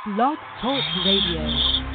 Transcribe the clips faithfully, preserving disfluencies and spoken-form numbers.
Blog Talk Radio.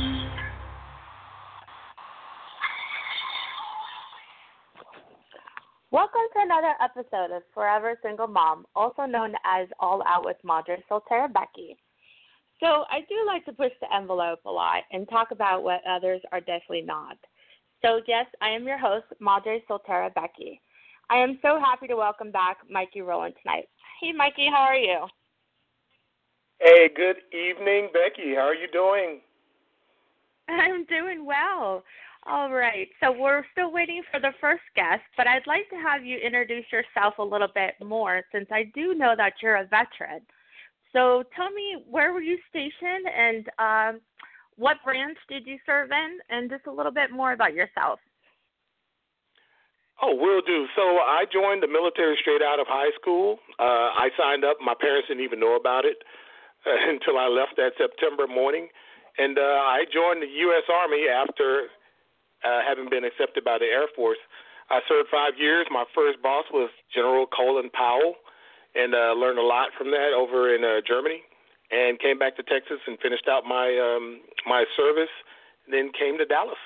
Welcome to another episode of Forever Single Mom, also known as All Out with Madre Soltera Becky. So I do like to push the envelope a lot and talk about what others are definitely not. So yes, I am your host, Madre Soltera Becky. I am so happy to welcome back Mikey Rowland tonight. Hey, Mikey, how are you? Hey, good evening, Becky. How are you doing? I'm doing well. All right, so we're still waiting for the first guest, but I'd like to have you introduce yourself a little bit more since I do know that you're a veteran. So tell me, where were you stationed and um, what branch did you serve in, and just a little bit more about yourself. Oh, will do. So I joined the military straight out of high school. Uh, I signed up. My parents didn't even know about it uh, until I left that September morning. And uh, I joined the U S Army after uh, having been accepted by the Air Force. I served five years. My first boss was General Colin Powell, and uh, learned a lot from that over in uh, Germany, and came back to Texas and finished out my um, my service, then came to Dallas.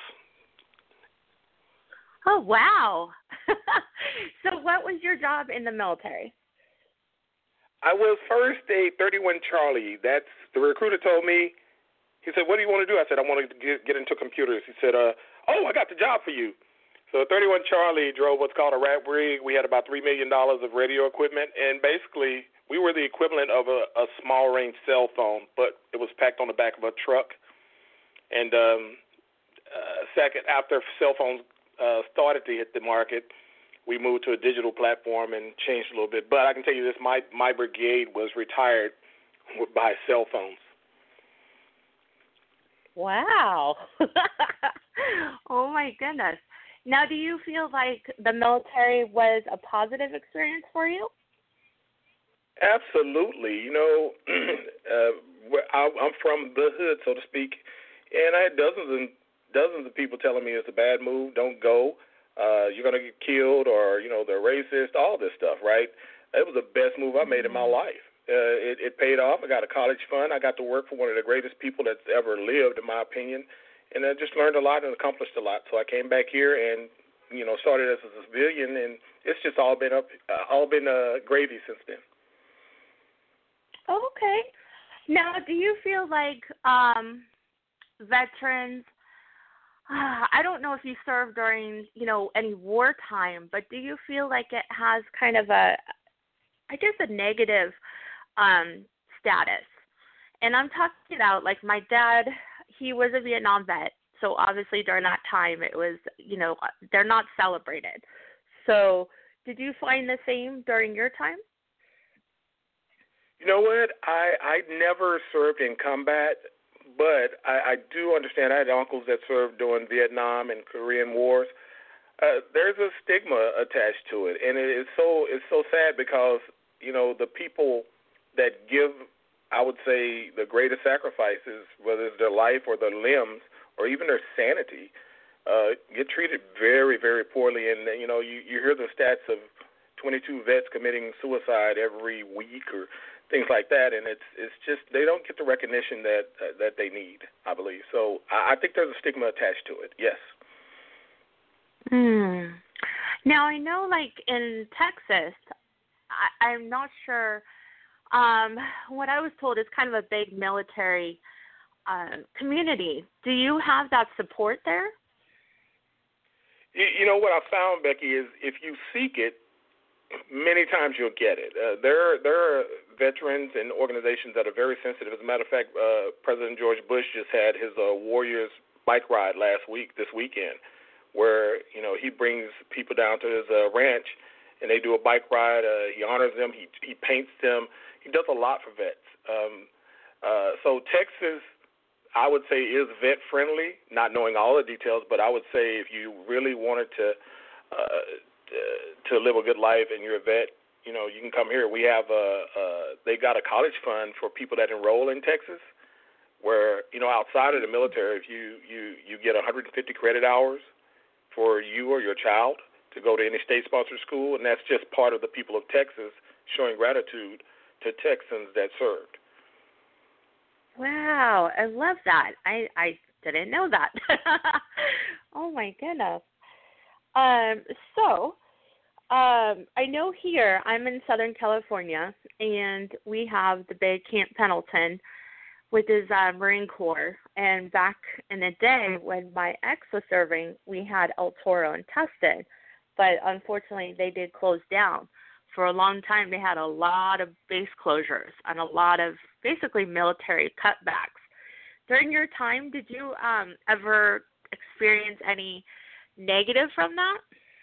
Oh, wow. So what was your job in the military? I was first a thirty-one Charlie. That's the recruiter told me. He said, "What do you want to do?" I said, "I want to get, get into computers." He said, uh, "Oh, I got the job for you." So thirty-one Charlie drove what's called a rat rig. We had about three million dollars of radio equipment, and basically we were the equivalent of a, a small-range cell phone, but it was packed on the back of a truck. And um, uh, second, after cell phones uh, started to hit the market, we moved to a digital platform and changed a little bit. But I can tell you this, my, my brigade was retired by cell phones. Wow. Oh, my goodness. Now, do you feel like the military was a positive experience for you? Absolutely. You know, uh, I'm from the hood, so to speak, and I had dozens and dozens of people telling me it's a bad move, don't go, uh, you're going to get killed, or, you know, they're racist, all this stuff, right? It was the best move I made in my life. Uh, it, it paid off. I got a college fund. I got to work for one of the greatest people that's ever lived, in my opinion, and I just learned a lot and accomplished a lot. So I came back here and, you know, started as a civilian, and it's just all been up, uh, all been uh, gravy since then. Okay. Now, do you feel like um, veterans, uh, I don't know if you served during, you know, any wartime, but do you feel like it has kind of a, I guess, a negative um, status? And I'm talking about, like, my dad, he was a Vietnam vet, so obviously during that time it was, you know, they're not celebrated. So did you find the same during your time? You know what? I, I never served in combat, but I, I do understand. I had uncles that served during Vietnam and Korean wars. Uh, there's a stigma attached to it, and it is so it's so sad because, you know, the people that give, I would say, the greatest sacrifices, whether it's their life or their limbs or even their sanity, uh, get treated very, very poorly. And, you know, you, you hear the stats of twenty-two vets committing suicide every week or things like that, and it's it's just they don't get the recognition that uh, that they need, I believe. So I, I think there's a stigma attached to it, yes. Hmm. Now, I know, like, in Texas, I, I'm not sure, um, what I was told is kind of a big military uh, community. Do you have that support there? You, you know, what I found, Becky, is if you seek it, many times you'll get it. Uh, there, there are veterans and organizations that are very sensitive. As a matter of fact, uh, President George Bush just had his uh, Warriors bike ride last week, this weekend, where, you know, he brings people down to his uh, ranch and they do a bike ride. Uh, he honors them. He he paints them. He does a lot for vets. Um, uh, so Texas, I would say, is vet friendly. Not knowing all the details, but I would say if you really wanted to. Uh, to live a good life and you're a vet, you know, you can come here. We have a, uh, they got a college fund for people that enroll in Texas where, you know, outside of the military, if you, you, you get one hundred fifty credit hours for you or your child to go to any state-sponsored school, and that's just part of the people of Texas showing gratitude to Texans that served. Wow. I love that. I I didn't know that. Oh my goodness. Um, so um, I know here I'm in Southern California, and we have the big Camp Pendleton, which is uh, Marine Corps. And back in the day when my ex was serving, we had El Toro and Tustin, but unfortunately they did close down. For a long time, they had a lot of base closures and a lot of basically military cutbacks. During your time, did you um, ever experience any negative from that?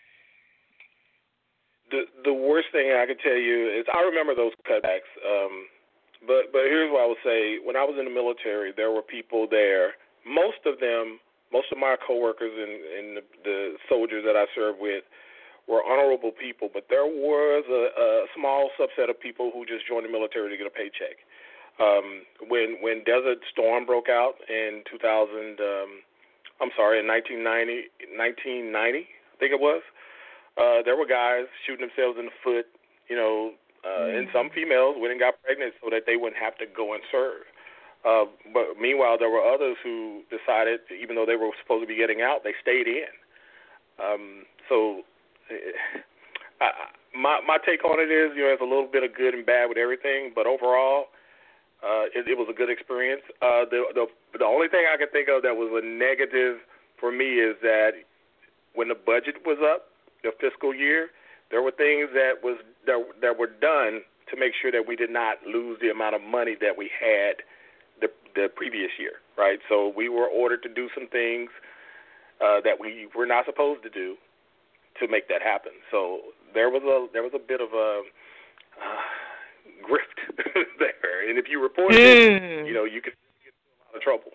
The the worst thing I can tell you is I remember those cutbacks. Um, but but here's what I would say: when I was in the military, there were people there. Most of them, most of my coworkers and, and the, the soldiers that I served with were honorable people. But there was a, a small subset of people who just joined the military to get a paycheck. Um, when when Desert Storm broke out in two thousand, um, I'm sorry, in nineteen ninety, nineteen ninety, I think it was. Uh, there were guys shooting themselves in the foot, you know, uh, mm-hmm. and some females went and got pregnant so that they wouldn't have to go and serve. Uh, but meanwhile, there were others who decided, even though they were supposed to be getting out, they stayed in. Um, so I, my my take on it is, you know, there's a little bit of good and bad with everything, but overall, uh, it, it was a good experience. Uh, the, the the only thing I can think of that was a negative for me is that when the budget was up, the fiscal year, there were things that was that, that were done to make sure that we did not lose the amount of money that we had the the previous year, right? So we were ordered to do some things uh, that we were not supposed to do to make that happen. So there was a there was a bit of a uh, grift there, and if you reported mm. it, you know, you could get in a lot of trouble.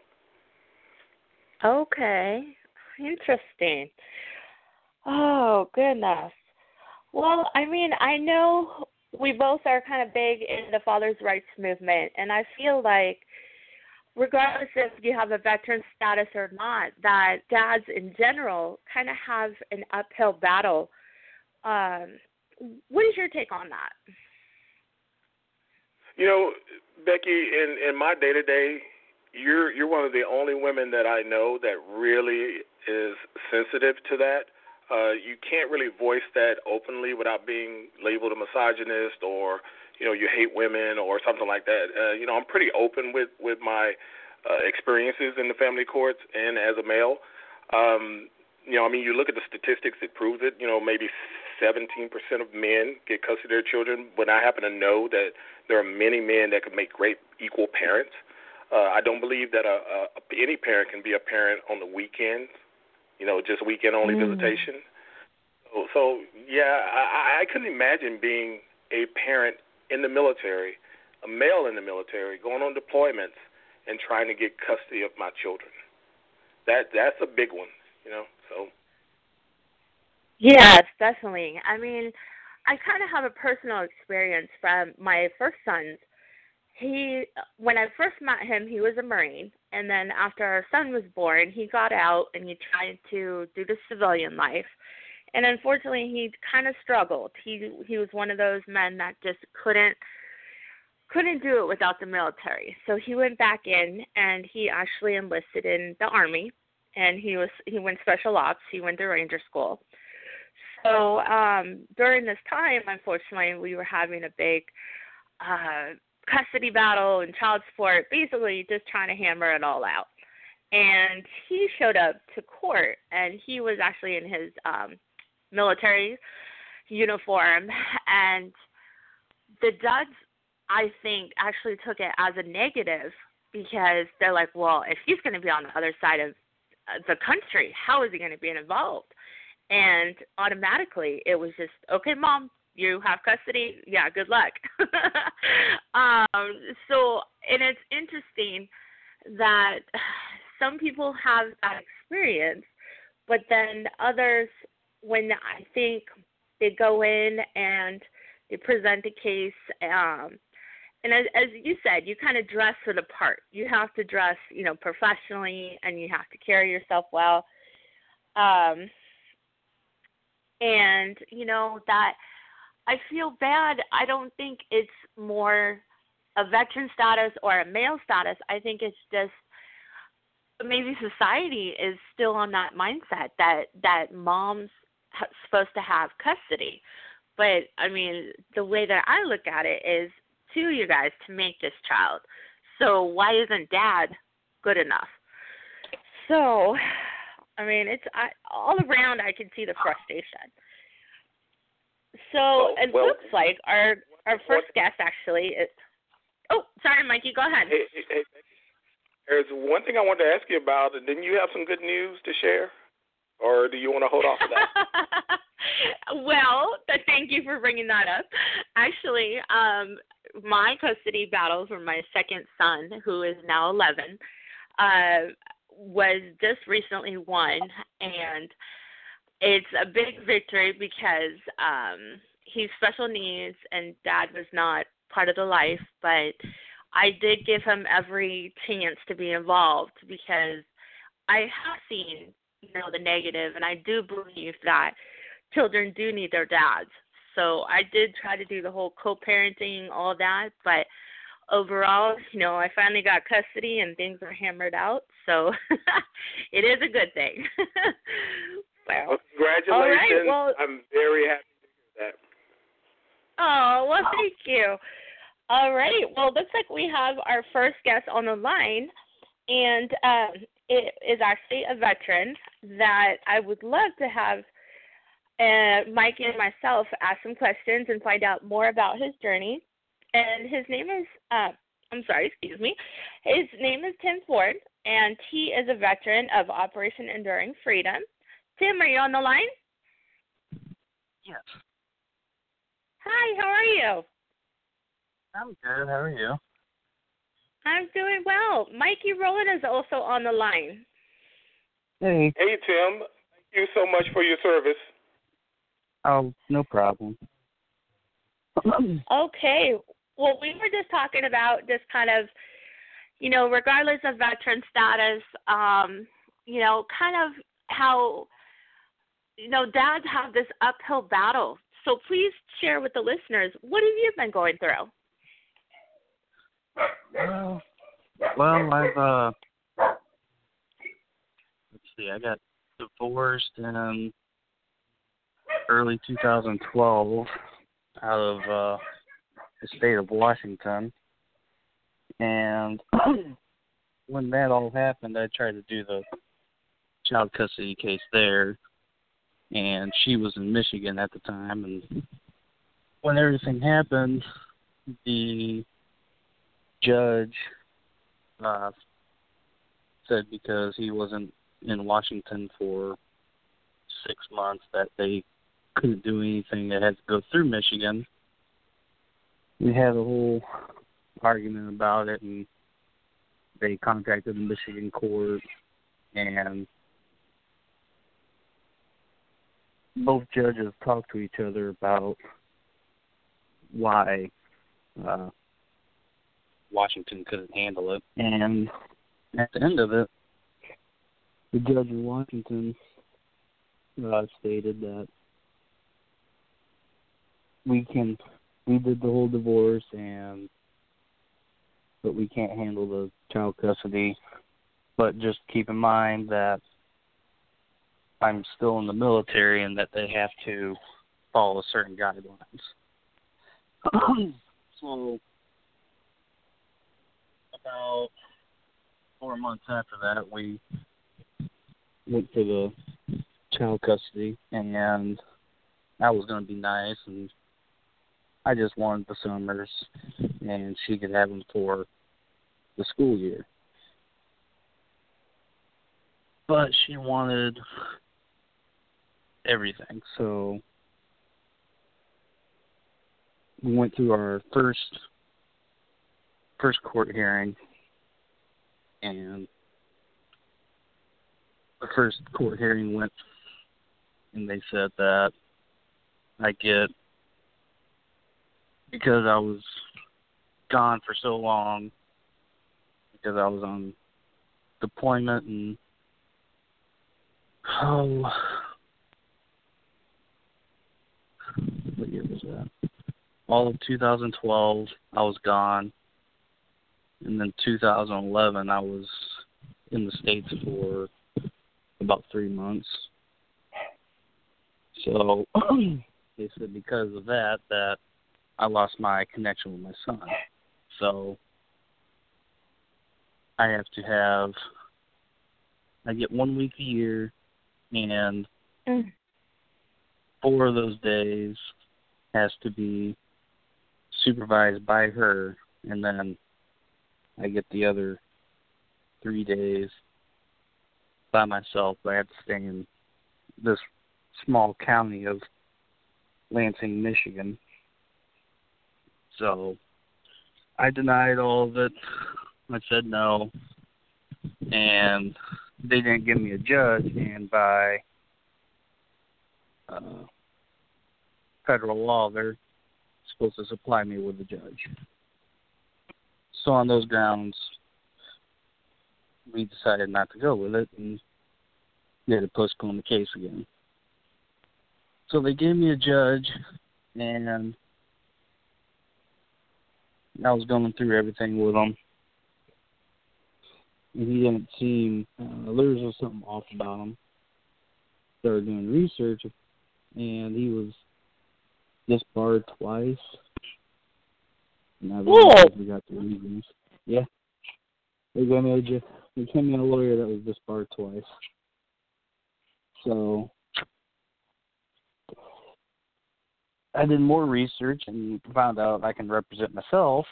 Okay, interesting. Oh, goodness. Well, I mean, I know we both are kind of big in the Father's Rights movement, and I feel like regardless if you have a veteran status or not, that dads in general kind of have an uphill battle. Um, what is your take on that? You know, Becky, in, in my day-to-day, you're you're one of the only women that I know that really is sensitive to that. Uh, you can't really voice that openly without being labeled a misogynist or, you know, you hate women or something like that. Uh, you know, I'm pretty open with, with my uh, experiences in the family courts and as a male. Um, you know, I mean, you look at the statistics, it proves it. You know, maybe seventeen percent of men get custody of their children, when I happen to know that there are many men that could make great equal parents. Uh, I don't believe that a, a, any parent can be a parent on the weekends. You know, just weekend-only mm. visitation. So, so yeah, I, I couldn't imagine being a parent in the military, a male in the military, going on deployments and trying to get custody of my children. That that's a big one, you know. So. Yes, definitely. I mean, I kind of have a personal experience from my first son. He, when I first met him, he was a Marine, and then after our son was born, he got out and he tried to do the civilian life, and unfortunately, he kind of struggled. He he was one of those men that just couldn't couldn't do it without the military. So he went back in, and he actually enlisted in the Army, and he was he went special ops. He went to Ranger School. So um, during this time, unfortunately, we were having a big uh, custody battle and child support, basically just trying to hammer it all out. And he showed up to court, and he was actually in his um, military uniform. And the judge, I think, actually took it as a negative because they're like, well, if he's going to be on the other side of the country, how is he going to be involved? And automatically it was just, okay, Mom, you have custody. Yeah, good luck. um, so, and it's interesting that some people have that experience, but then others, when I think they go in and they present a case, um, and as, as you said, you kind of dress for the part. You have to dress, you know, professionally, and you have to carry yourself well. Um, and, you know, that I feel bad. I don't think it's more a veteran status or a male status. I think it's just maybe society is still on that mindset that that mom's ha- supposed to have custody. But I mean, the way that I look at it is to you guys to make this child. So why isn't dad good enough? So, I mean, it's I, all around. I can see the frustration. So well, it well, looks like our our first guest actually is. Oh, sorry, Mikey. Go ahead. Hey, hey, hey, there's one thing I wanted to ask you about. Didn't you have some good news to share, or do you want to hold off on that? Well, thank you for bringing that up. Actually, um, my custody battle for my second son, who is now eleven, uh, was just recently won, and it's a big victory because um, he's special needs and dad was not part of the life, but I did give him every chance to be involved because I have seen, you know, the negative, and I do believe that children do need their dads. So I did try to do the whole co-parenting, all of that, but overall, you know, I finally got custody and things are hammered out, so it is a good thing. well, well, congratulations. All right, well, I'm very happy to hear that. Oh, well, thank you. All right. Well, looks like we have our first guest on the line, and um, it is actually a veteran that I would love to have uh, Mike and myself ask some questions and find out more about his journey. And his name is, uh, I'm sorry, excuse me. His name is Tim Ford, and he is a veteran of Operation Enduring Freedom. Tim, are you on the line? Yes. Hi, how are you? I'm good. How are you? I'm doing well. Mikey Rowland is also on the line. Hey. Hey, Tim. Thank you so much for your service. Oh, no problem. Okay. Well, we were just talking about just kind of, you know, regardless of veteran status, um, you know, kind of how, you know, dads have this uphill battle. So please share with the listeners, what have you been going through? Well, well, I've, uh, let's see, I got divorced in early two thousand twelve out of uh, the state of Washington. And when that all happened, I tried to do the child custody case there. And she was in Michigan at the time. And when everything happened, the judge uh, said because he wasn't in Washington for six months that they couldn't do anything. They had to go through Michigan. We had a whole argument about it, and they contacted the Michigan court, and both judges talked to each other about why uh, Washington couldn't handle it. And at the end of it, the judge in Washington uh, stated that we can, we did the whole divorce, and but we can't handle the child custody. But just keep in mind that I'm still in the military and that they have to follow certain guidelines. So about four months after that, we went for the child custody, and I was going to be nice, and I just wanted the summers, and she could have them for the school year. But she wanted everything, so we went through our first first court hearing, and the first court hearing went, and they said that I get, because I was gone for so long, because I was on deployment, and oh, what year was that? All of two thousand twelve, I was gone, And then two thousand eleven, I was in the States for about three months. So they said because of that, that I lost my connection with my son. So I have to have, I get one week a year, and Mm. four of those days has to be supervised by her, and then I get the other three days by myself. I have to stay in this small county of Lansing, Michigan. So I denied all of it. I said no, and they didn't give me a judge, and by uh, federal law, they're supposed to supply me with a judge. So on those grounds, we decided not to go with it, and we had to postpone the case again. So they gave me a judge, and I was going through everything with him. And he didn't seem, uh, there was something off about him. Started doing research, and he was disbarred twice. And I really forgot the reasons. Yeah. They gave me a, ju- they gave me a lawyer that was disbarred twice. So I did more research and found out I can represent myself.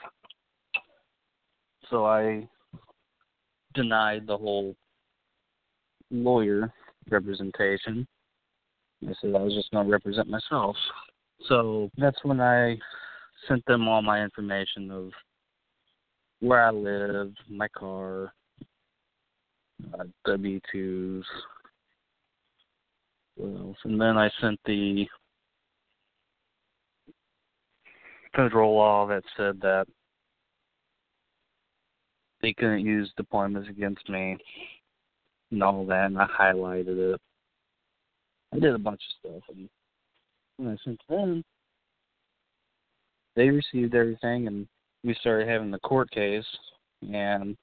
So I denied the whole lawyer representation. I said I was just going to represent myself. So that's when I sent them all my information of where I lived, my car, uh, W two's, what else? And then I sent the federal law that said that they couldn't use deployments against me and all that, and I highlighted it. I did a bunch of stuff, and when I sent to them, they received everything, and we started having the court case, and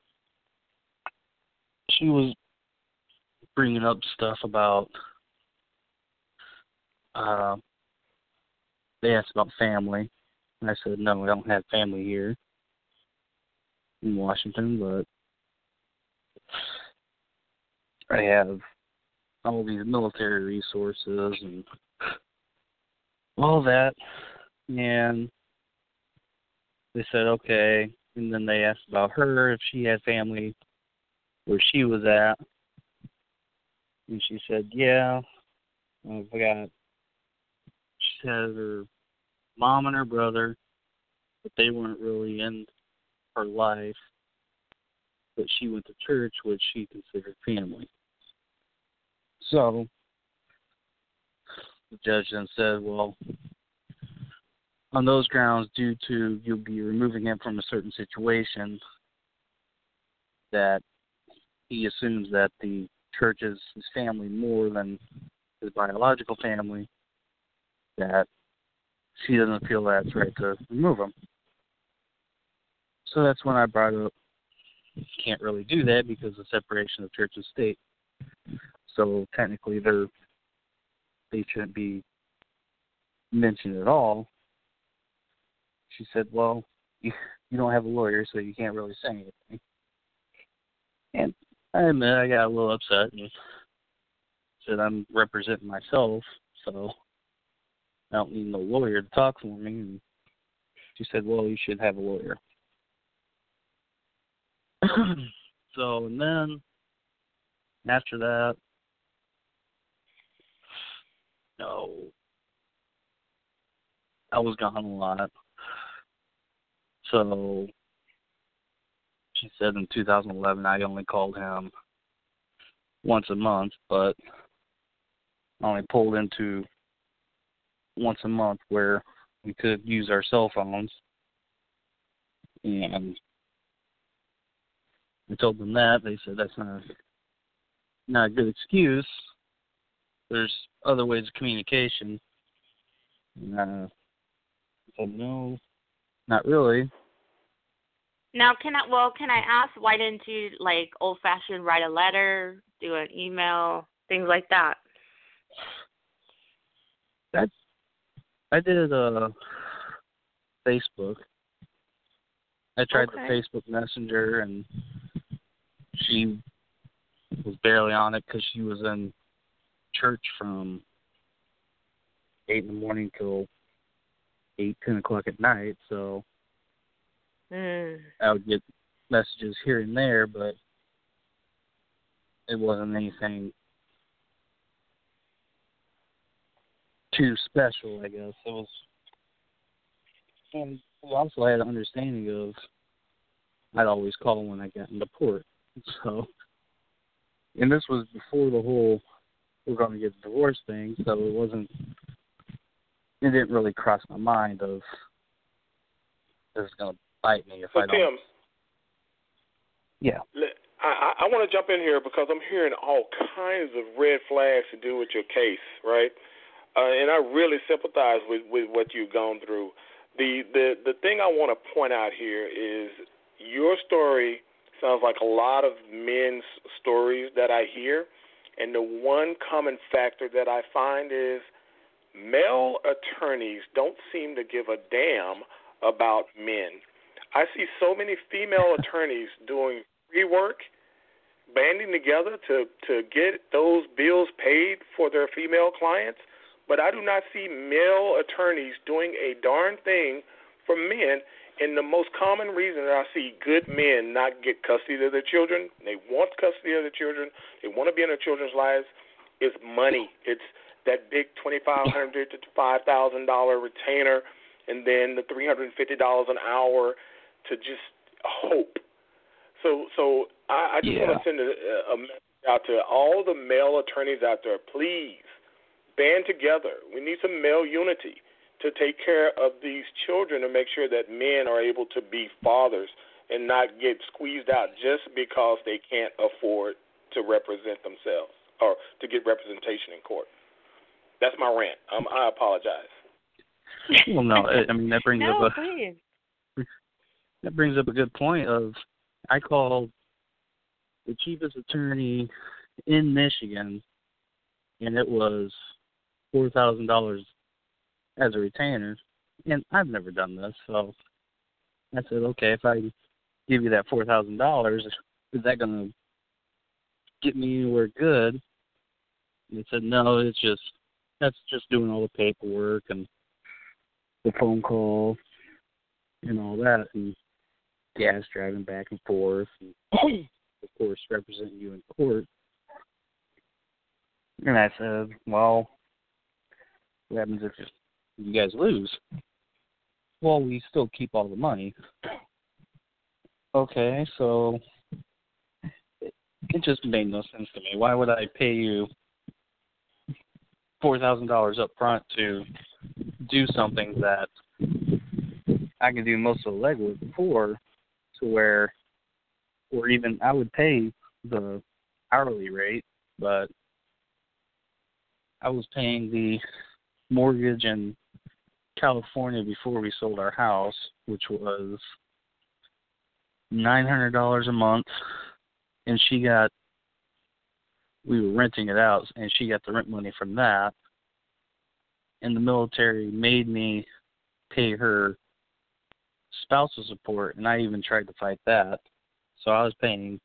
she was bringing up stuff about, uh, they asked about family, and I said, no, I don't have family here in Washington, but I have all these military resources and all that, and they said, okay, and then they asked about her, if she had family where she was at, and she said, yeah, I got, she had her mom and her brother, but they weren't really in her life, but she went to church, which she considered family. So the judge then said, well, on those grounds, due to you'll be removing him from a certain situation, that he assumes that the church is his family more than his biological family, that she doesn't feel that it's right to remove him. So that's when I brought up, can't really do that because of separation of church and state. So technically they're, they shouldn't be mentioned at all. She said, well, you, you don't have a lawyer, so you can't really say anything. And I admit I got a little upset and said I'm representing myself, so I don't need no lawyer to talk for me. And she said, well, you should have a lawyer. So, and then after that, no, I was gone a lot. So she said in two thousand eleven I only called him once a month, but I only pulled into once a month where we could use our cell phones. And I told them that. They said that's not a, not a good excuse. There's other ways of communication. And uh, I said, no, not really. Now, can I? Well, can I ask why didn't you like old-fashioned write a letter, do an email, things like that? That's I did uh Facebook. I tried Okay. the Facebook Messenger, and she was barely on it because she was in church from eight in the morning till eight, ten o'clock at night. So Mm. I would get messages here and there, but it wasn't anything too special, I guess. It was, and we also had an understanding of I'd always call when I got into port. So, and this was before the whole we're going to get divorced thing, so it wasn't, it didn't really cross my mind of this is going to bite me if So I don't. Tim, Yeah. I, I want to jump in here because I'm hearing all kinds of red flags to do with your case, right? Uh, and I really sympathize with, with what you've gone through. The, the the thing I want to point out here is your story sounds like a lot of men's stories that I hear, and the one common factor that I find is male attorneys don't seem to give a damn about men. I see so many female attorneys doing free work, banding together to, to get those bills paid for their female clients, but I do not see male attorneys doing a darn thing for men. And the most common reason that I see good men not get custody of their children, they want custody of their children, they want to be in their children's lives, is money. It's that big twenty-five hundred dollars to five thousand dollars retainer, and then the three hundred fifty dollars an hour to just hope. So so I, I just Yeah. want to send a, a message out to all the male attorneys out there. Please band together. We need some male unity to take care of these children and make sure that men are able to be fathers and not get squeezed out just because they can't afford to represent themselves or to get representation in court. That's my rant. Um, I apologize. Well, no, I I mean, that brings no, up a please. that brings up a good point of I called the cheapest attorney in Michigan, and it was four thousand dollars as a retainer, and I've never done this, so I said, okay, if I give you that four thousand dollars, is that going to get me anywhere good? And they said, no, it's just that's just doing all the paperwork and the phone call and all that, and gas driving back and forth, and of course representing you in court. And I said, well, what happens if you guys lose? Well, we still keep all the money. Okay, so it, it just made no sense to me. Why would I pay you four thousand dollars up front to do something that I can do most of the legwork for, to where, or even I would pay the hourly rate, but I was paying the mortgage in California before we sold our house, which was nine hundred dollars a month, and she got, we were renting it out, and she got the rent money from that, and the military made me pay her spousal support, and I even tried to fight that, so I was paying,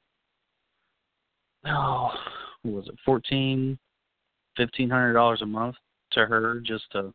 oh, what was it, fourteen, fifteen hundred dollars a month to her just to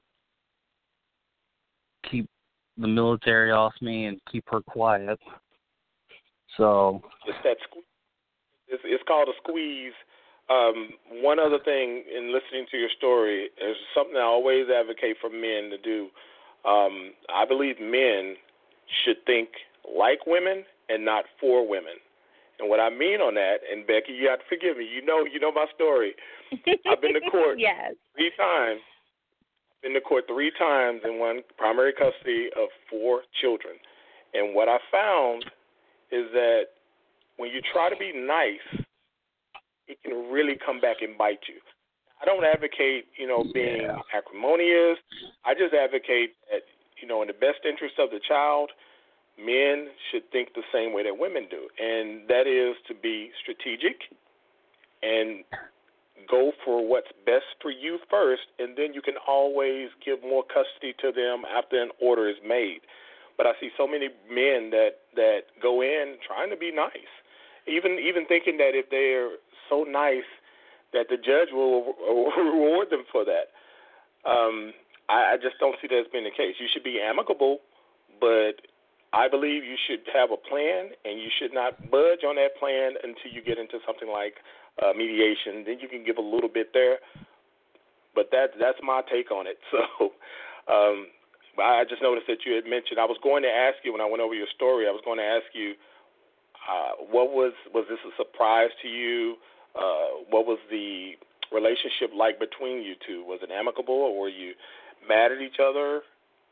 keep the military off me and keep her quiet. So It's that sque- it's, it's called a squeeze. Um, one other thing in listening to your story is something I always advocate for men to do. Um, I believe men should think like women and not for women. And what I mean on that, and Becky, you have to forgive me. You know, you know my story. I've been to court yes. three times. I've been to court three times and won primary custody of four children. And what I found is that when you try to be nice, it can really come back and bite you. I don't advocate, you know, being Yeah. acrimonious. I just advocate that, you know, in the best interest of the child, men should think the same way that women do, and that is to be strategic and go for what's best for you first, and then you can always give more custody to them after an order is made. But I see so many men that, that go in trying to be nice, even even thinking that if they're so nice that the judge will reward them for that. Um, I, I just don't see that as being the case. You should be amicable, but I believe you should have a plan, and you should not budge on that plan until you get into something like uh, mediation. Then you can give a little bit there, but that that's my take on it. So um, I just noticed that you had mentioned. I was going to ask you when I went over your story. I was going to ask you uh, what was was this a surprise to you? Uh, what was the relationship like between you two? Was it amicable, or were you mad at each other?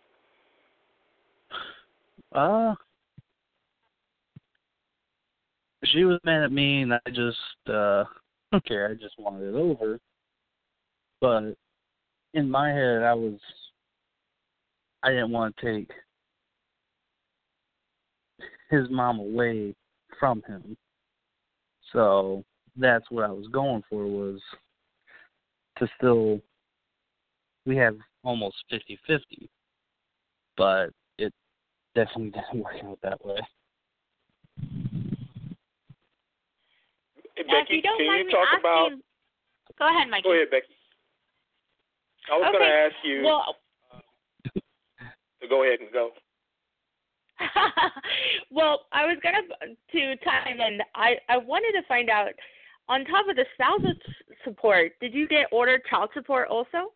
Uh, she was mad at me, and I just, uh, don't care. I just wanted it over. But in my head, I was, I didn't want to take his mom away from him. So that's what I was going for, was to still, we have almost fifty-fifty, but it definitely didn't work out that way. Hey, Now, Becky, if you don't can mind you me talk asking, about... go ahead, Mikey. Go ahead, Becky. I was Okay. going to ask you Well, to go ahead and go. well, I was gonna to time, and I I wanted to find out, on top of the spousal support, did you get ordered child support also?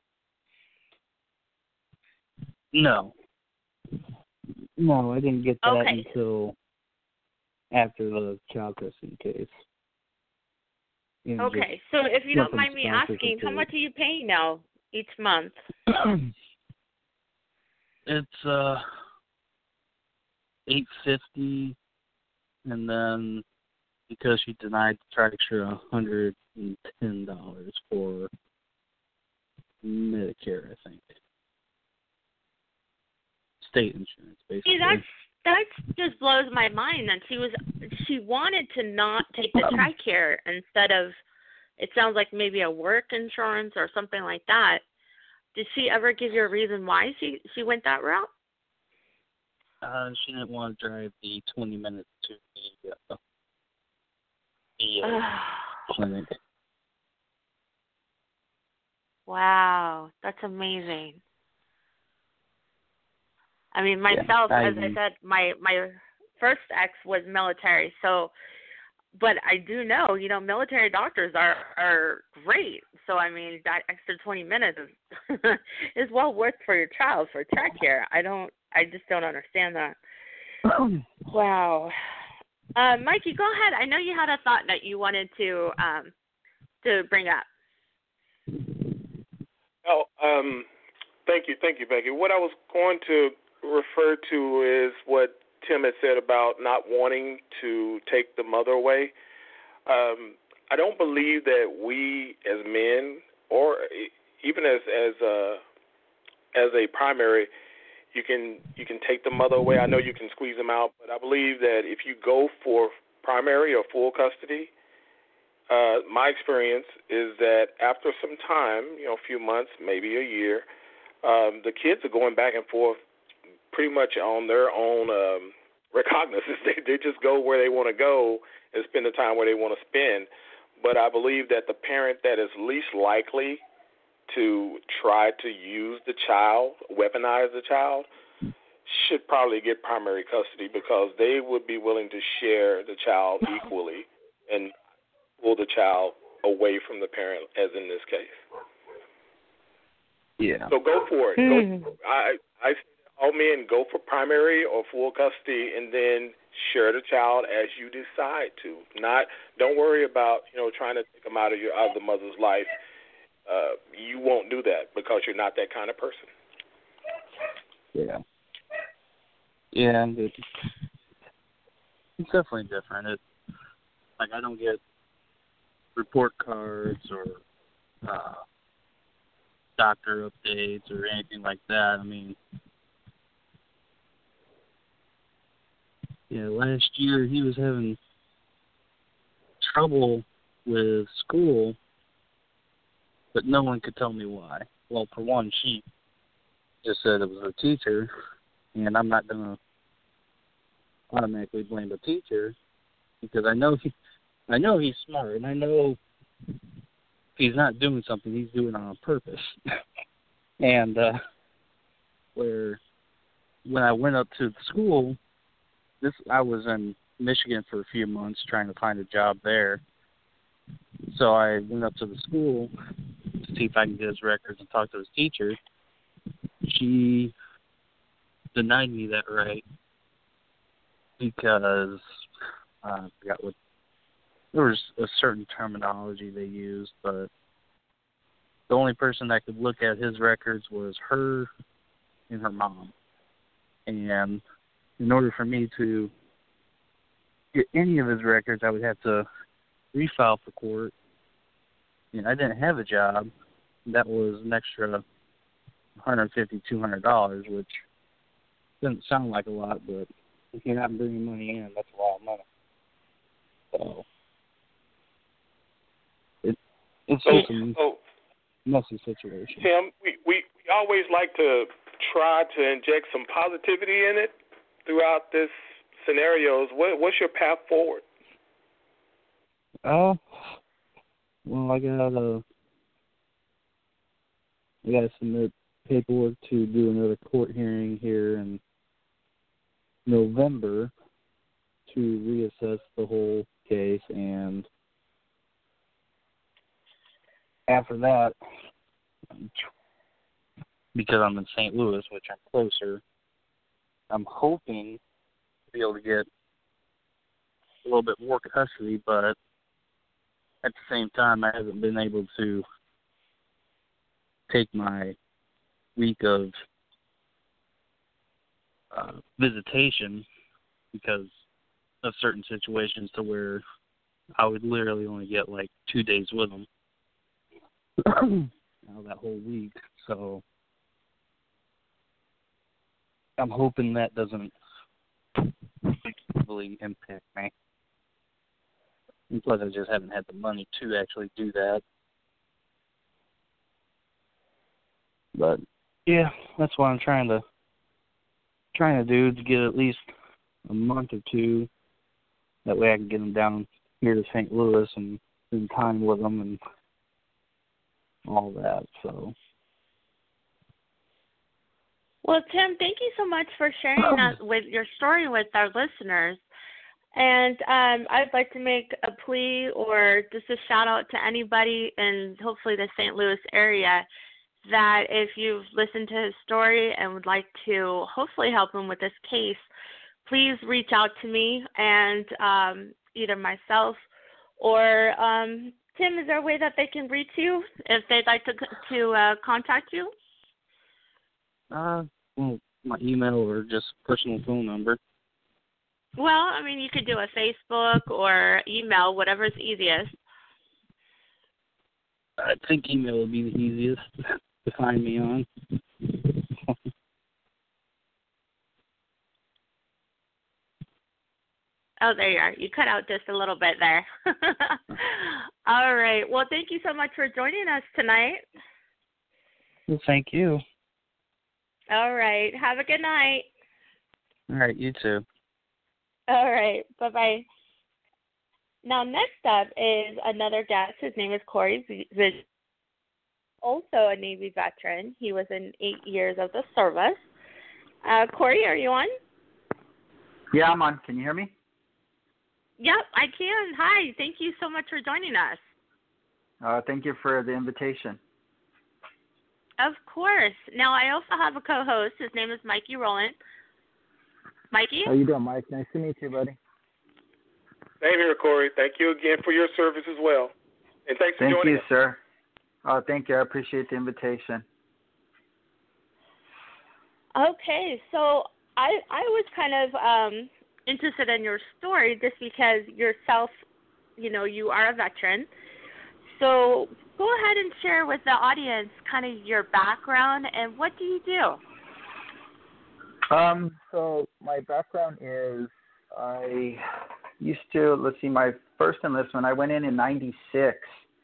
No. No, I didn't get that Okay. until after the child custody case. You know, Okay, so if you don't nothing mind me spousal asking, how support. much are you paying now each month? It's uh eight fifty, and then because she denied the fracture, a hundred and ten dollars for Medicare, I think. State insurance, basically. See, that's that just blows my mind. That she was she wanted to not take the TRICARE instead of, it sounds like maybe a work insurance or something like that. Did she ever give you a reason why she she went that route? Uh, she didn't want to drive the twenty minutes to the, uh, the uh, clinic. Wow, that's amazing. I mean, myself, Yeah, I, as I said, my my first ex was military, so, but I do know, you know, military doctors are are great. So I mean, that extra twenty minutes is is well worth for your child for TRICARE. I don't, I just don't understand that. Wow. Uh, Mikey, go ahead. I know you had a thought that you wanted to um, to bring up. Oh, um, thank you, thank you, Becky. What I was going to refer to is what Tim had said about not wanting to take the mother away. Um, I don't believe that we as men, or even as as a as a primary, you can you can take the mother away. I know you can squeeze them out, but I believe that if you go for primary or full custody, uh, my experience is that after some time, you know, a few months, maybe a year, um, the kids are going back and forth pretty much on their own um, recognizance. They, they just go where they want to go and spend the time where they want to spend. But I believe that the parent that is least likely to try to use the child, weaponize the child, should probably get primary custody, because they would be willing to share the child equally and pull the child away from the parent, as in this case. Yeah. So go for it. Mm. Go. I I all men, go for primary or full custody, and then share the child as you decide to. Not don't worry about you know trying to take them out of your out of the mother's life. Uh, you won't do that because you're not that kind of person. Yeah. Yeah, it, it's definitely different. It like I don't get report cards or uh, doctor updates or anything like that. I mean, yeah, last year he was having trouble with school, but no one could tell me why. Well, for one, she just said it was a teacher, and I'm not going to automatically blame the teacher because I know he, I know he's smart, and I know if he's not doing something, he's doing it on purpose. and uh, where when I went up to the school, this I was in Michigan for a few months trying to find a job there. So I went up to the school to see if I can get his records and talk to his teacher. She denied me that right because uh, I forgot what there was a certain terminology they used, but the only person that could look at his records was her and her mom. And in order for me to get any of his records, I would have to refile for court. And I didn't have a job. That was an extra one hundred fifty dollars, two hundred dollars, which doesn't sound like a lot, but if you're not bringing money in, that's a lot of money. So it, it's So, just a so messy situation. Tim, we, we, we always like to try to inject some positivity in it throughout this scenarios. What, what's your path forward? Oh, well, I got a, I got to submit paperwork to do another court hearing here in November to reassess the whole case, and after that, because I'm in Saint Louis, which I'm closer, I'm hoping to be able to get a little bit more custody, but at the same time, I haven't been able to take my week of uh, visitation because of certain situations to where I would literally only get like two days with them now that whole week. So I'm hoping that doesn't really impact me. And plus, I just haven't had the money to actually do that. But yeah, that's what I'm trying to trying to do to get at least a month or two. That way, I can get them down here to Saint Louis and spend time with them and all that. So. Well, Tim, thank you so much for sharing that with your story with our listeners. And um, I'd like to make a plea or just a shout out to anybody in hopefully the Saint Louis area that if you've listened to his story and would like to hopefully help him with this case, please reach out to me and um, either myself or um, Tim, is there a way that they can reach you if they'd like to to uh, contact you? Uh, well, my email or just personal phone number. Well, I mean, you could do a Facebook or email, whatever's easiest. I think email would be the easiest to find me on. Oh, there you are. You cut out just a little bit there. All right. Well, thank you so much for joining us tonight. Well, thank you. All right. Have a good night. All right. You too. All right. Bye-bye. Now, next up is another guest. His name is Corey Viz, also a Navy veteran. He was in eight years of the service. Uh, Corey, are you on? Yeah, I'm on. Can you hear me? Yep, I can. Hi. Thank you so much for joining us. Uh, thank you for the invitation. Of course. Now, I also have a co-host. His name is Mikey Rowland. Mikey? How you doing, Mike? Nice to meet you, buddy. Same here, Corey. Thank you again for your service as well. And thanks for thank joining you, us. sir. Oh, thank you. I appreciate the invitation. Okay, so I I was kind of um, interested in your story just because yourself, you know, you are a veteran. So go ahead and share with the audience kind of your background and what do you do? Um, so my background is I used to, let's see, my first enlistment, I went in in ninety-six,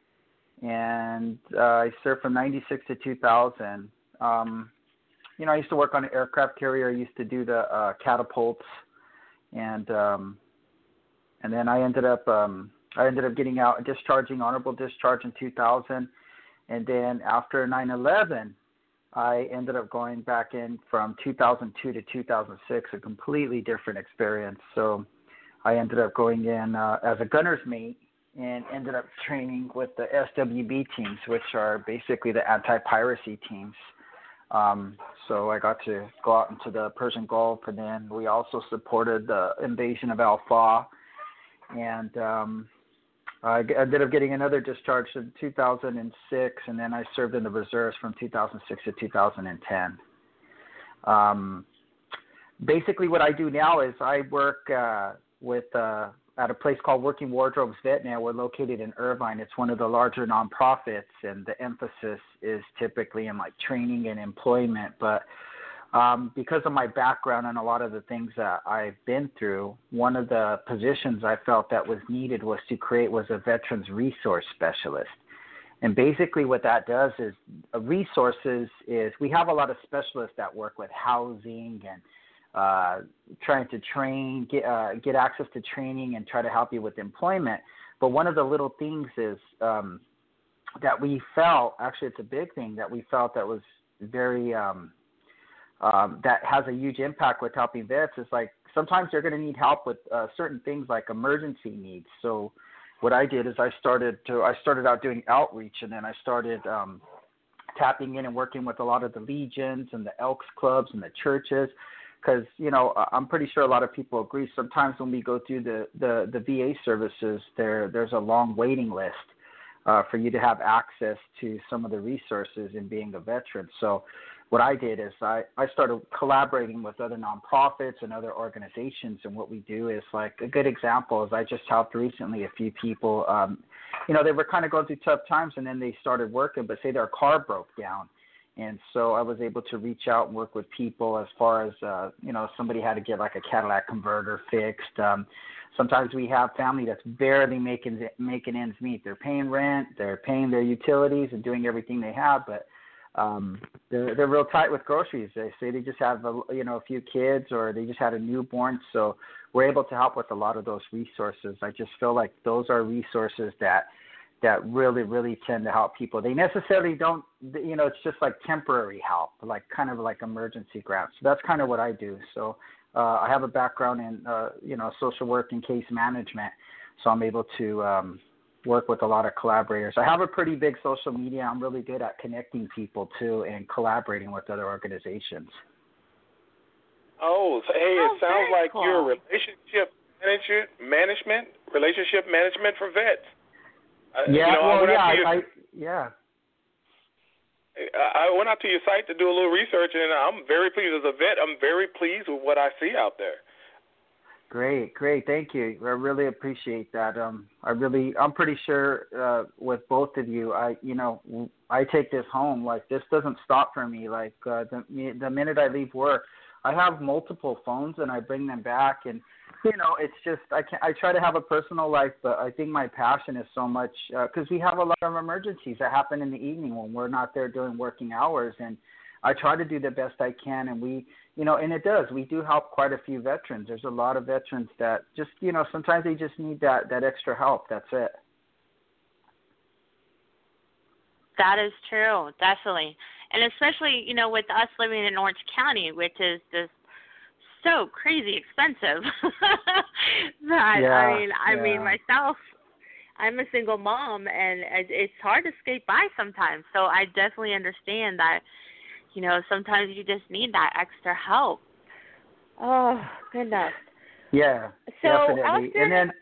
and uh, I served from ninety-six to two thousand. Um, you know, I used to work on an aircraft carrier. I used to do the uh, catapults, and um, and then I ended up um, I ended up getting out, discharging, honorable discharge in two thousand, and then after nine eleven, I ended up going back in from two thousand two to two thousand six, a completely different experience. So I ended up going in uh, as a gunner's mate and ended up training with the S W B teams, which are basically the anti-piracy teams. Um, so I got to go out into the Persian Gulf, and then we also supported the invasion of Al-Fa. And um, I ended up getting another discharge in two thousand six, and then I served in the reserves from two thousand six to two thousand ten. Um, basically what I do now is I work uh, with uh, at a place called Working Wardrobes VetNet. We're located in Irvine. It's one of the larger nonprofits, and the emphasis is typically in like training and employment. But um, because of my background and a lot of the things that I've been through, one of the positions I felt that was needed was to create was a veterans resource specialist. And basically what that does is uh, resources is we have a lot of specialists that work with housing and uh, trying to train, get, uh, get access to training and try to help you with employment. But one of the little things is um, that we felt, actually it's a big thing that we felt that was very, um, um, that has a huge impact with helping vets is like sometimes they're going to need help with uh, certain things like emergency needs. So what I did is I started to, I started out doing outreach, and then I started um, tapping in and working with a lot of the legions and the Elks clubs and the churches. Because, you know, I'm pretty sure a lot of people agree. Sometimes when we go through the, the, the V A services, there there's a long waiting list uh, for you to have access to some of the resources in being a veteran. So what I did is I, I started collaborating with other nonprofits and other organizations. And what we do is, like, a good example is I just helped recently a few people. Um, you know, they were kind of going through tough times, and then they started working, but say their car broke down. And so I was able to reach out and work with people as far as, uh, you know, somebody had to get like a Cadillac converter fixed. Um, sometimes we have family that's barely making making ends meet. They're paying rent, they're paying their utilities and doing everything they have, but um, they're, they're real tight with groceries. They say they just have, a, you know, a few kids, or they just had a newborn. So we're able to help with a lot of those resources. I just feel like those are resources that that really, really tend to help people. They necessarily don't, you know, it's just like temporary help, like kind of like emergency grants. So that's kind of what I do. So uh, I have a background in, uh, you know, social work and case management. So I'm able to um, work with a lot of collaborators. I have a pretty big social media. I'm really good at connecting people too and collaborating with other organizations. Oh, so, hey, Oh, it sounds very like cool. you're a relationship manager, management, relationship management for vets. Uh, Yeah, you know, I well, went yeah, out to your, I, I, yeah. I went out to your site to do a little research, and I'm very pleased. As a vet, I'm very pleased with what I see out there. Great, great. Thank you. I really appreciate that. Um, I really, I'm pretty sure uh, with both of you, I, you know, I take this home. Like, this doesn't stop for me. Like, uh, the, the minute I leave work, I have multiple phones and I bring them back. And, you know, it's just, I can I try to have a personal life, but I think my passion is so much, because uh, we have a lot of emergencies that happen in the evening when we're not there during working hours. And I try to do the best I can, and we, you know, and it does. We do help quite a few veterans. There's a lot of veterans that just, you know, sometimes they just need that, that extra help. That's it. That is true, definitely. And especially, you know, with us living in Orange County, which is just so crazy expensive. that, Yeah, I mean, I yeah. mean, myself, I'm a single mom, and it's hard to skate by sometimes. So I definitely understand that, you know, sometimes you just need that extra help. Oh, goodness. Yeah, So definitely. Austin, And then,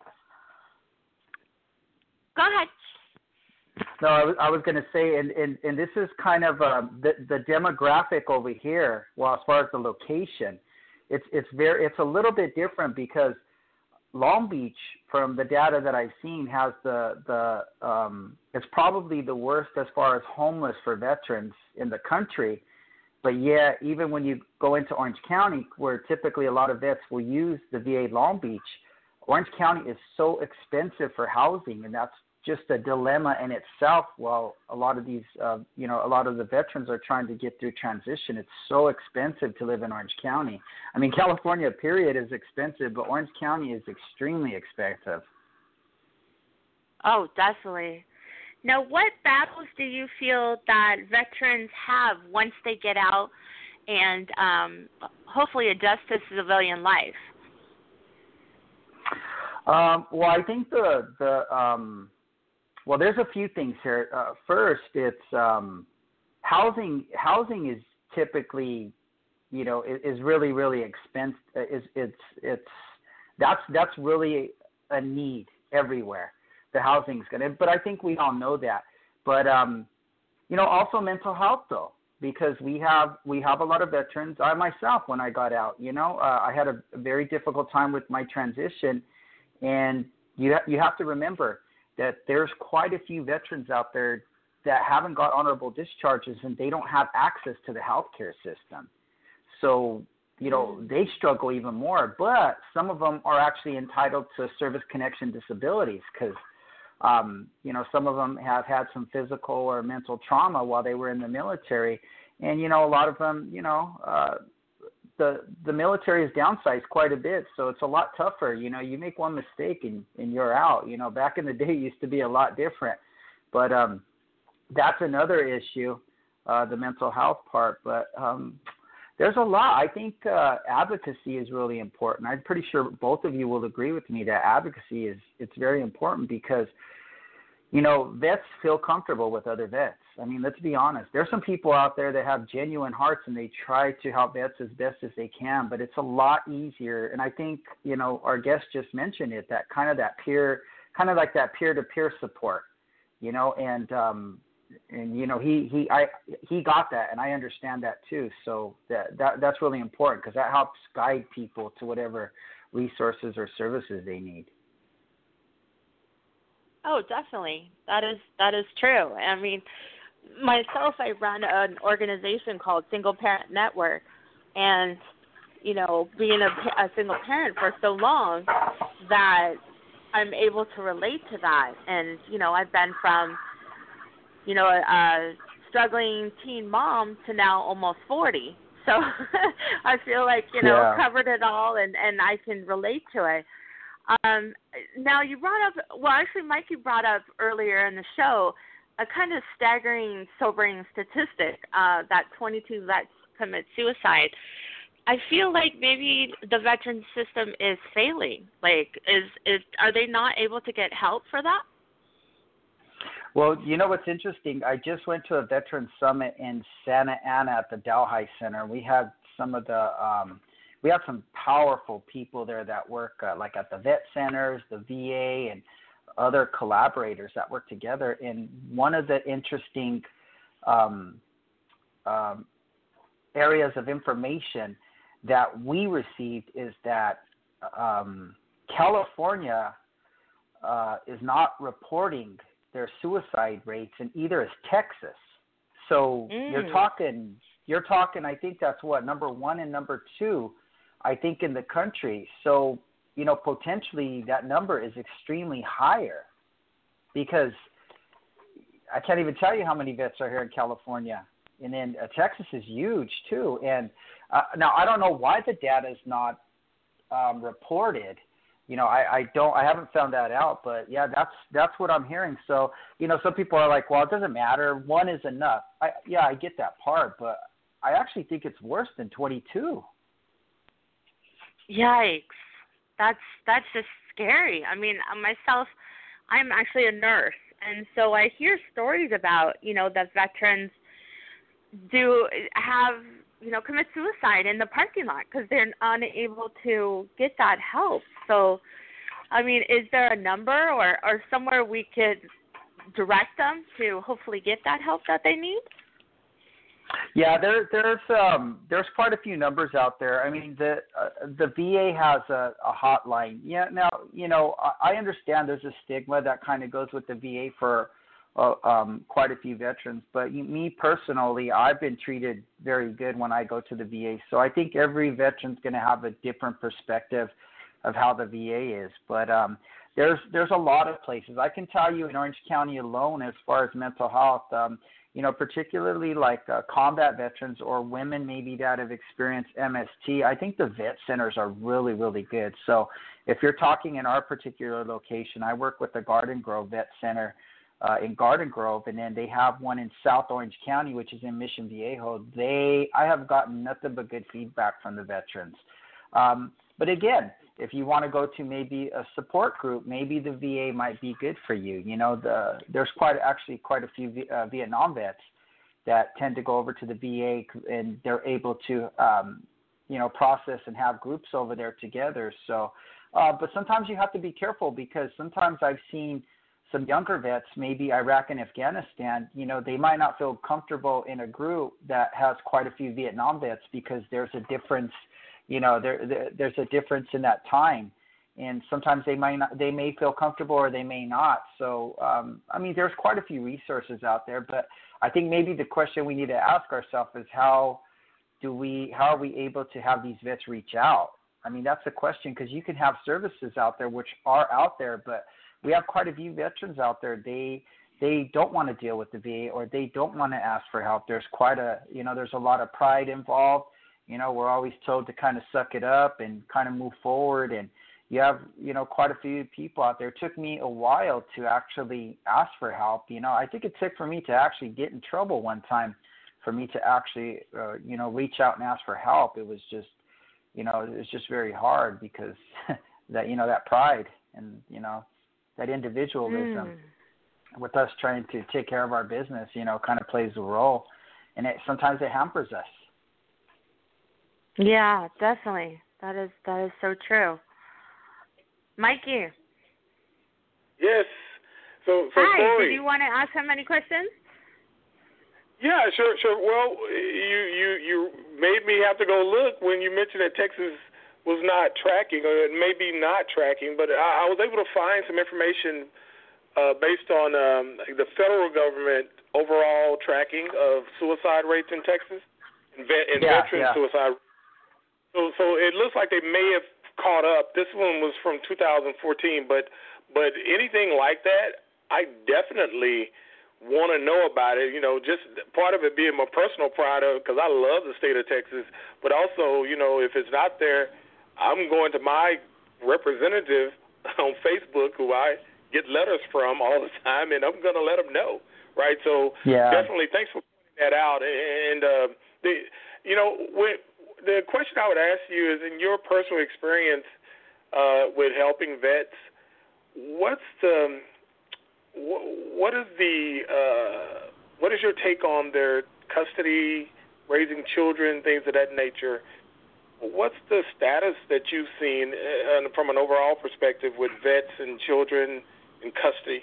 go ahead. no, I was, I was going to say, and, and, and this is kind of uh, the, the demographic over here, well, as far as the location, it's, it's, very, it's a little bit different because Long Beach, from the data that I've seen, has the, the um, it's probably the worst as far as homeless for veterans in the country. But yeah, even when you go into Orange County, where typically a lot of vets will use the V A Long Beach, Orange County is so expensive for housing, and that's just a dilemma in itself. While a lot of these, uh, you know, a lot of the veterans are trying to get through transition, it's so expensive to live in Orange County. I mean, California, period, is expensive, but Orange County is extremely expensive. Oh, definitely. Now, what battles do you feel that veterans have once they get out and um, hopefully adjust to civilian life? Um, well, I think the the um, well, there's a few things here. Uh, first, it's um, housing. Housing is typically, you know, is, is really really expensive. Is it's it's that's that's really a need everywhere. The housing's gonna, but I think we all know that. But um, you know, also mental health though, because we have we have a lot of veterans. I myself, when I got out, you know, uh, I had a, a very difficult time with my transition, and you ha- you have to remember that there's quite a few veterans out there that haven't got honorable discharges, and they don't have access to the healthcare system. So you know, they struggle even more. But some of them are actually entitled to service connection disabilities because Um, you know, some of them have had some physical or mental trauma while they were in the military. And, you know, a lot of them, you know, uh, the the military is downsized quite a bit. So it's a lot tougher. You know, you make one mistake and, and you're out. You know, back in the day it used to be a lot different. But um, that's another issue, uh, the mental health part. But um, there's a lot. I think uh, advocacy is really important. I'm pretty sure both of you will agree with me that advocacy is it's very important because, you know, vets feel comfortable with other vets. I mean, let's be honest. There's some people out there that have genuine hearts and they try to help vets as best as they can, but it's a lot easier. And I think, you know, our guest just mentioned it, that kind of that peer, kind of like that peer-to-peer support, you know, and um, And, you know, he, he, I, he got that, and I understand that too. So that, that that's really important because that helps guide people to whatever resources or services they need. Oh, definitely. That is, that is true. I mean, myself, I run an organization called Single Parent Network, and, you know, being a, a single parent for so long that I'm able to relate to that. And, you know, I've been from, you know, a, a struggling teen mom to now almost forty. So I feel like, you know, yeah. covered it all and, and I can relate to it. Um, now you brought up, well, actually, Mikey brought up earlier in the show a kind of staggering, sobering statistic uh, that twenty-two vets commit suicide. I feel like maybe the veteran system is failing. Like, is, is are they not able to get help for that? Well, you know what's interesting? I just went to a veteran summit in Santa Ana at the Delhi Center. We had some of the, um, we had some powerful people there that work uh, like at the vet centers, the V A, and other collaborators that work together. And one of the interesting um, um, areas of information that we received is that um, California uh, is not reporting their suicide rates, and either is Texas. So mm. you're talking, you're talking, I think that's what, number one and number two, I think, in the country. So, you know, potentially that number is extremely higher because I can't even tell you how many vets are here in California. And then uh, Texas is huge too. And uh, now I don't know why the data is not um, reported. You know, I, I don't, I haven't found that out, but yeah, that's, that's what I'm hearing. So, you know, some people are like, well, it doesn't matter. One is enough. I, yeah, I get that part, but I actually think it's worse than twenty-two. Yikes. That's, that's just scary. I mean, myself, I'm actually a nurse. And so I hear stories about, you know, that veterans do have, you know, commit suicide in the parking lot because they're unable to get that help. So, I mean, is there a number or, or somewhere we could direct them to hopefully get that help that they need? Yeah, there, there's um, there's quite a few numbers out there. I mean, the uh, the V A has a, a hotline. Yeah, now, you know, I, I understand there's a stigma that kind of goes with the V A for uh, um, quite a few veterans. But me personally, I've been treated very good when I go to the V A. So I think every veteran's going to have a different perspective of how the V A is. But um, there's there's a lot of places. I can tell you in Orange County alone, as far as mental health, um, you know, particularly like uh, combat veterans or women maybe that have experienced M S T, I think the vet centers are really, really good. So if you're talking in our particular location, I work with the Garden Grove Vet Center uh, in Garden Grove, and then they have one in South Orange County, which is in Mission Viejo. They, I have gotten nothing but good feedback from the veterans. Um, but again, if you want to go to maybe a support group, maybe the V A might be good for you. You know, the, there's quite actually quite a few uh, Vietnam vets that tend to go over to the V A, and they're able to, um, you know, process and have groups over there together. So, uh, but sometimes you have to be careful, because sometimes I've seen some younger vets, maybe Iraq and Afghanistan, you know, they might not feel comfortable in a group that has quite a few Vietnam vets, because there's a difference. You know, there, there there's a difference in that time, and sometimes they might not, they may feel comfortable or they may not. So, um, I mean, there's quite a few resources out there, but I think maybe the question we need to ask ourselves is how do we, how are we able to have these vets reach out? I mean, that's the question, because you can have services out there which are out there, but we have quite a few veterans out there. They they don't want to deal with the V A, or they don't want to ask for help. There's quite a, you know, there's a lot of pride involved. You know, we're always told to kind of suck it up and kind of move forward. And you have, you know, quite a few people out there. It took me a while to actually ask for help. You know, I think it took for me to actually get in trouble one time for me to actually, uh, you know, reach out and ask for help. It was just, you know, it was just very hard, because that, you know, that pride and, you know, that individualism mm. with us trying to take care of our business, you know, kind of plays a role. And it sometimes it hampers us. Yeah, definitely. That is that is so true. Mikey. Yes. So, so Hi. Corey, Did you want to ask him any questions? Yeah, sure, sure. Well, you you you made me have to go look when you mentioned that Texas was not tracking, or maybe not tracking, but I, I was able to find some information uh, based on um, the federal government overall tracking of suicide rates in Texas and, vet, and yeah, veteran yeah. suicide. So, so it looks like they may have caught up. This one was from two thousand fourteen, but but anything like that, I definitely want to know about it. You know, just part of it being my personal pride, because I love the state of Texas. But also, you know, if it's not there, I'm going to my representative on Facebook, who I get letters from all the time, and I'm going to let them know. Right. So yeah. definitely, thanks for pointing that out. And uh, the, you know, when. The question I would ask you is, in your personal experience uh, with helping vets, what's the what is the uh, what is your take on their custody, raising children, things of that nature? What's the status that you've seen uh, from an overall perspective with vets and children in custody?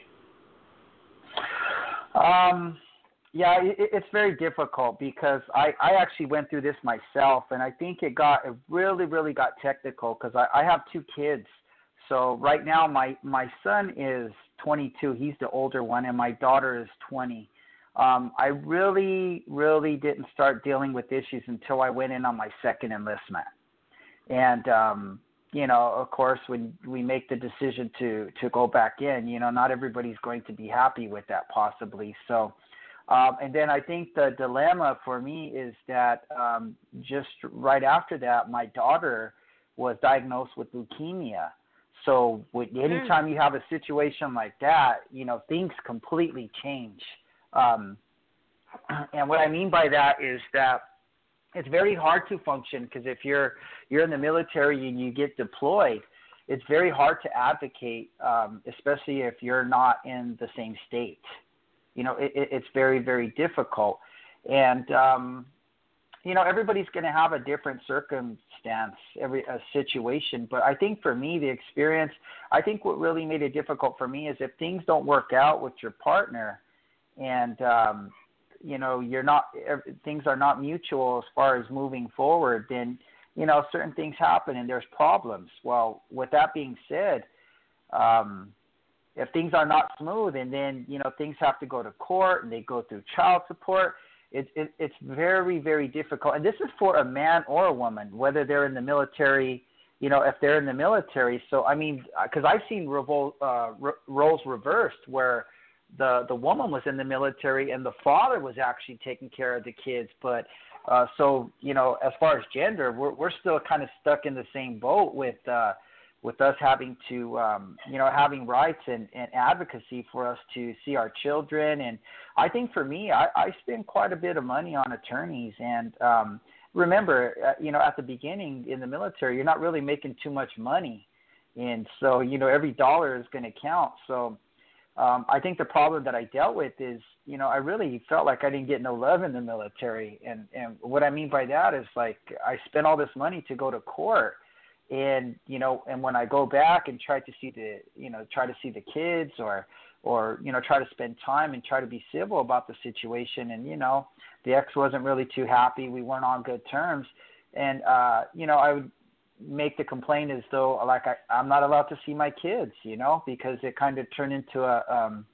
Um. Yeah, it's very difficult, because I, I actually went through this myself, and I think it got it really, really got technical, because I, I have two kids. So right now my, my son is twenty-two. He's the older one, and my daughter is twenty. Um, I really, really didn't start dealing with issues until I went in on my second enlistment. And, um, you know, of course, when we make the decision to, to go back in, you know, not everybody's going to be happy with that possibly. So, Um, and then I think the dilemma for me is that um, just right after that, my daughter was diagnosed with leukemia. So with, anytime you have a situation like that, you know, things completely change. Um, and what I mean by that is that it's very hard to function, because if you're you're in the military and you get deployed, it's very hard to advocate, um, especially if you're not in the same state. You know, it, it's very, very difficult. And, um, you know, everybody's going to have a different circumstance, every a situation. But I think for me, the experience, I think what really made it difficult for me is if things don't work out with your partner and, um, you know, you're not, things are not mutual as far as moving forward, then, you know, certain things happen and there's problems. Well, with that being said, um, if things are not smooth, and then you know things have to go to court and they go through child support, it, it it's very very difficult. And this is for a man or a woman, whether they're in the military. You know, if they're in the military. So, I mean, because I've seen revol- uh, re- roles reversed where the the woman was in the military and the father was actually taking care of the kids. But uh, so, you know, as far as gender, we're we're still kind of stuck in the same boat with uh, with us having to, um, you know, having rights and, and advocacy for us to see our children. And I think for me, I, I spend quite a bit of money on attorneys. And um, remember, uh, you know, at the beginning in the military, you're not really making too much money. And so, you know, every dollar is going to count. So um, I think the problem that I dealt with is, you know, I really felt like I didn't get no love in the military. And, and what I mean by that is, like, I spent all this money to go to court. And, you know, and when I go back and try to see the, you know, try to see the kids or, or, you know, try to spend time and try to be civil about the situation. And, you know, the ex wasn't really too happy. We weren't on good terms. And, uh, you know, I would make the complaint as though, like, I, I'm not allowed to see my kids, you know, because it kind of turned into a, um,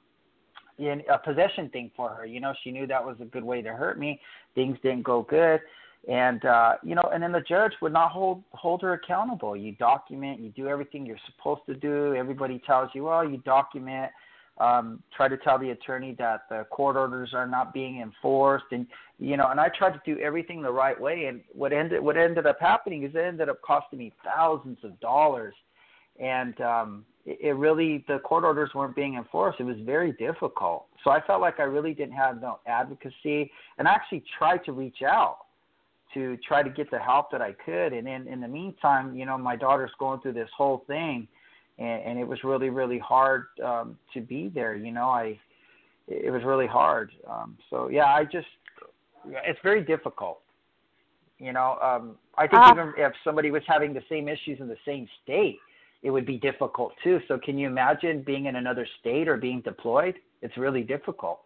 a possession thing for her. You know, she knew that was a good way to hurt me. Things didn't go good. And, uh, you know, and then the judge would not hold hold her accountable. You document, you do everything you're supposed to do. Everybody tells you, well, you document, um, try to tell the attorney that the court orders are not being enforced. And, you know, and I tried to do everything the right way. And what ended, what ended up happening is it ended up costing me thousands of dollars. And um, it, it really, the court orders weren't being enforced. It was very difficult. So I felt like I really didn't have no advocacy. And I actually tried to reach out to try to get the help that I could. And in, in the meantime, you know, my daughter's going through this whole thing, and, and it was really, really hard um, to be there. You know, I, it was really hard. Um, so yeah, I just, it's very difficult. You know, um, I think uh, even if somebody was having the same issues in the same state, it would be difficult too. So can you imagine being in another state or being deployed? It's really difficult.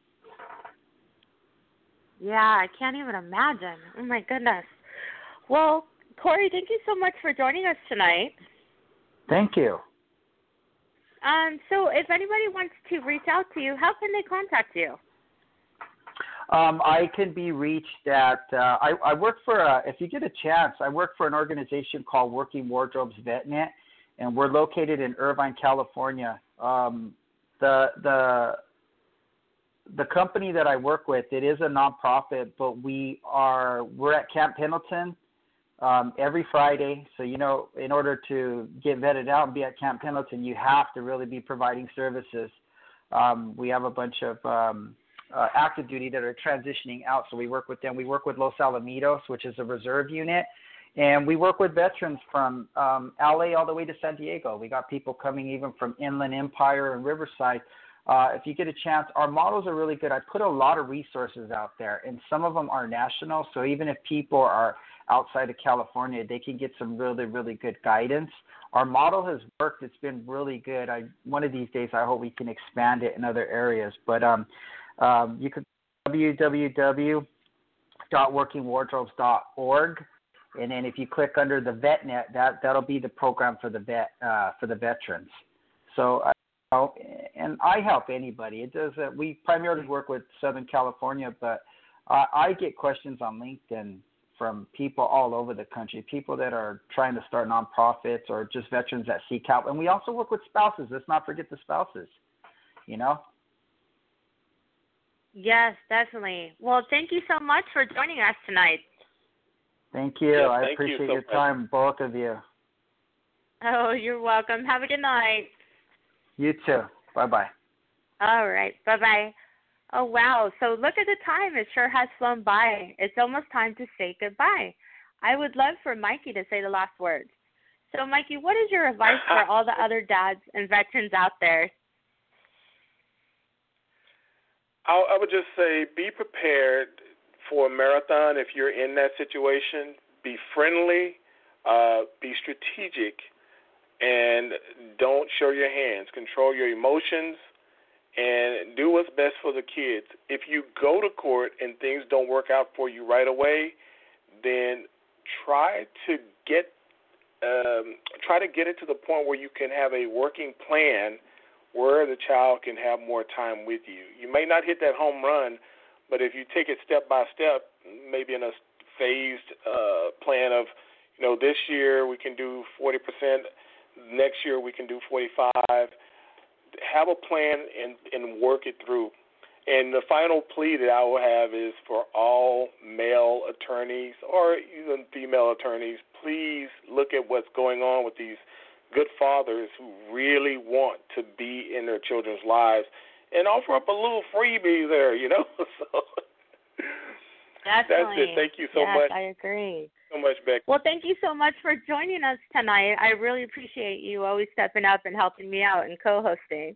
Yeah, I can't even imagine. Oh, my goodness. Well, Corey, thank you so much for joining us tonight. Thank you. Um, so if anybody wants to reach out to you, how can they contact you? Um, I can be reached at, uh, I, I work for, a, if you get a chance, I work for an organization called Working Wardrobes VetNet, and we're located in Irvine, California. Um, the, the, The company that I work with, it is a nonprofit, but we are we're at Camp Pendleton um, every Friday. So, you know, in order to get vetted out and be at Camp Pendleton, you have to really be providing services. Um, we have a bunch of um, uh, active duty that are transitioning out, so we work with them. We work with Los Alamitos, which is a reserve unit, and we work with veterans from um, L A all the way to San Diego. We got people coming even from Inland Empire and Riverside. Uh, if you get a chance, our models are really good. I put a lot of resources out there, and some of them are national. So even if people are outside of California, they can get some really, really good guidance. Our model has worked. It's been really good. I, one of these days, I hope we can expand it in other areas. But um, um, you could w w w dot working wardrobes dot org, and then if you click under the VetNet, that that'll be the program for the vet uh, for the veterans. So. Uh, And I help anybody. It does. Uh, we primarily work with Southern California, but uh, I get questions on LinkedIn from people all over the country, people that are trying to start nonprofits or just veterans that seek help. And we also work with spouses. Let's not forget the spouses, you know? Yes, definitely. Well, thank you so much for joining us tonight. Thank you. Yes, I thank appreciate you so your much. time, both of you. Oh, you're welcome. Have a good night. You too. Bye-bye. All right. Bye-bye. Oh, wow. So look at the time. It sure has flown by. It's almost time to say goodbye. I would love for Mikey to say the last words. So, Mikey, what is your advice for all the other dads and veterans out there? I, I would just say be prepared for a marathon if you're in that situation. Be friendly. Uh, be strategic. And don't show your hands. Control your emotions and do what's best for the kids. If you go to court and things don't work out for you right away, then try to get um, try to get it to the point where you can have a working plan where the child can have more time with you. You may not hit that home run, but if you take it step by step, maybe in a phased uh, plan of, you know, this year we can do forty percent, next year we can do forty-five. Have a plan and, and work it through. And the final plea that I will have is for all male attorneys or even female attorneys, please look at what's going on with these good fathers who really want to be in their children's lives and offer up a little freebie there, you know. So Definitely. That's it. Thank you so yes, much. I agree. So much, Becky. Well, thank you so much for joining us tonight. I really appreciate you always stepping up and helping me out and co-hosting.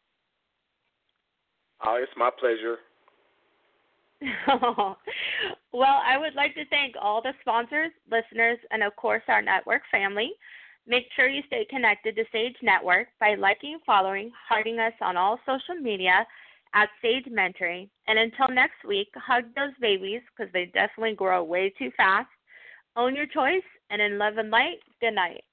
Oh, it's my pleasure. Well, I would like to thank all the sponsors, listeners, and, of course, our network family. Make sure you stay connected to Sage Network by liking, following, hearting us on all social media at Sage Mentoring. And until next week, hug those babies because they definitely grow way too fast. Own your choice, and in love and light, good night.